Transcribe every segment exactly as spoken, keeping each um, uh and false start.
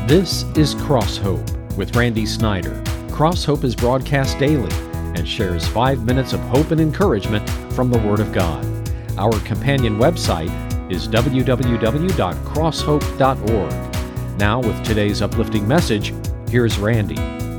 This is Cross Hope with Randy Snyder. Cross Hope is broadcast daily and shares five minutes of hope and encouragement from the Word of God. Our companion website is w w w dot cross hope dot org. Now, with today's uplifting message, here's Randy.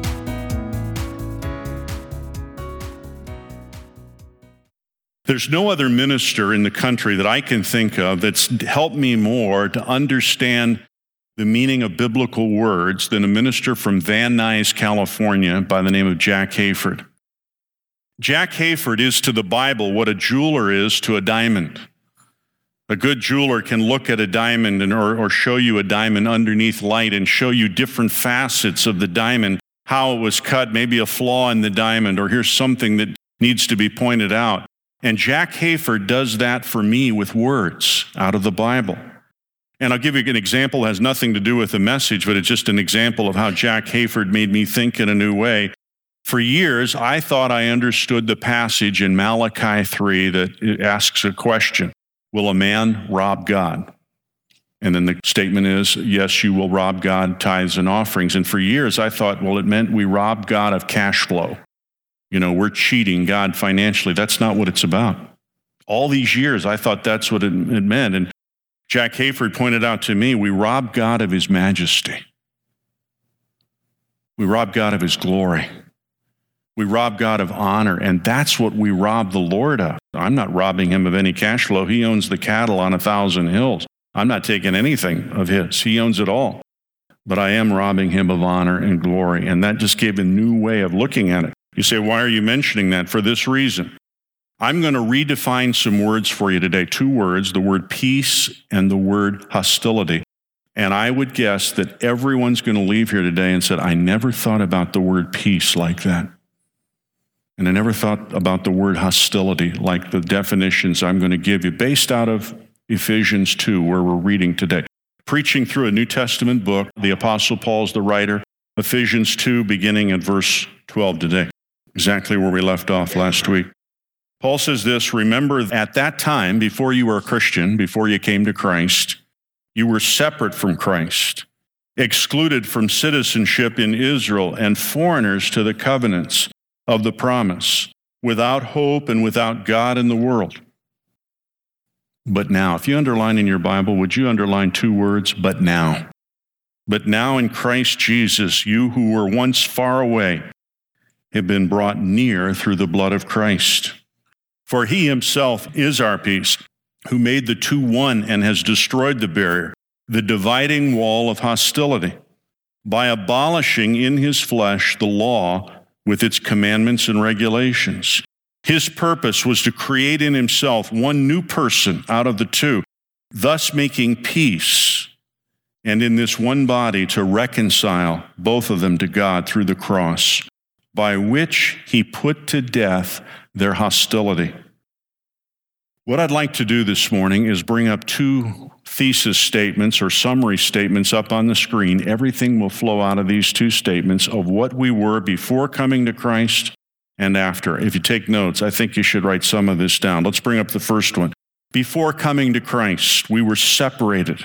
There's no other minister in the country that I can think of that's helped me more to understand the meaning of biblical words than a minister from Van Nuys, California, by the name of Jack Hayford. Jack Hayford is to the Bible what a jeweler is to a diamond. A good jeweler can look at a diamond and, or, or show you a diamond underneath light and show you different facets of the diamond, how it was cut, maybe a flaw in the diamond, or here's something that needs to be pointed out. And Jack Hayford does that for me with words out of the Bible. And I'll give you an example that has nothing to do with the message, but it's just an example of how Jack Hayford made me think in a new way. For years, I thought I understood the passage in Malachi three that asks a question, will a man rob God? And then the statement is, yes, you will rob God, tithes and offerings. And for years, I thought, well, it meant we rob God of cash flow. You know, we're cheating God financially. That's not what it's about. All these years, I thought that's what it, it meant. And Jack Hayford pointed out to me, we rob God of his majesty. We rob God of his glory. We rob God of honor, and that's what we rob the Lord of. I'm not robbing him of any cash flow. He owns the cattle on a thousand hills. I'm not taking anything of his. He owns it all. But I am robbing him of honor and glory, and that just gave a new way of looking at it. You say, why are you mentioning that? For this reason. I'm going to redefine some words for you today, two words, the word peace and the word hostility. And I would guess that everyone's going to leave here today and said, I never thought about the word peace like that. And I never thought about the word hostility like the definitions I'm going to give you based out of Ephesians two, where we're reading today. Preaching through a New Testament book, the Apostle Paul's the writer, Ephesians two, beginning at verse twelve today, exactly where we left off last week. Paul says this, remember at that time, before you were a Christian, before you came to Christ, you were separate from Christ, excluded from citizenship in Israel and foreigners to the covenants of the promise, without hope and without God in the world. But now, if you underline in your Bible, would you underline two words, but now? But now in Christ Jesus, you who were once far away have been brought near through the blood of Christ. For he himself is our peace, who made the two one and has destroyed the barrier, the dividing wall of hostility, by abolishing in his flesh the law with its commandments and regulations. His purpose was to create in himself one new person out of the two, thus making peace, and in this one body to reconcile both of them to God through the cross, by which he put to death their hostility. What I'd like to do this morning is bring up two thesis statements or summary statements up on the screen. Everything will flow out of these two statements of what we were before coming to Christ and after. If you take notes, I think you should write some of this down. Let's bring up the first one. Before coming to Christ, we were separated.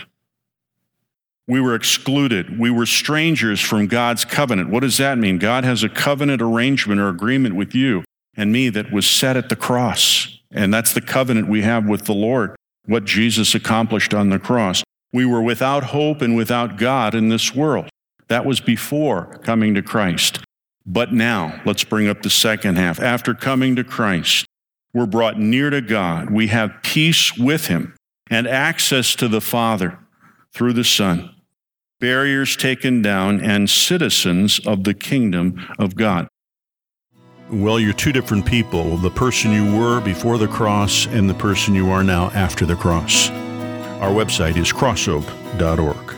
We were excluded. We were strangers from God's covenant. What does that mean? God has a covenant arrangement or agreement with you and me that was set at the cross. And that's the covenant we have with the Lord, what Jesus accomplished on the cross. We were without hope and without God in this world. That was before coming to Christ. But now, let's bring up the second half. After coming to Christ, we're brought near to God. We have peace with him and access to the Father through the Son. Barriers taken down and citizens of the kingdom of God. Well, you're two different people, the person you were before the cross and the person you are now after the cross. Our website is cross hope dot org.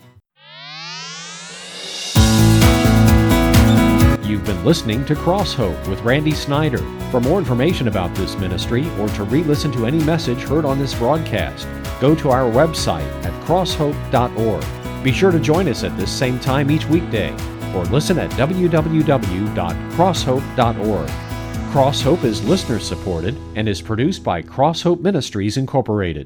You've been listening to Cross Hope with Randy Snyder. For more information about this ministry or to re-listen to any message heard on this broadcast, go to our website at cross hope dot org. Be sure to join us at this same time each weekday, or listen at w w w dot cross hope dot org. Cross Hope is listener-supported and is produced by Cross Hope Ministries, Incorporated.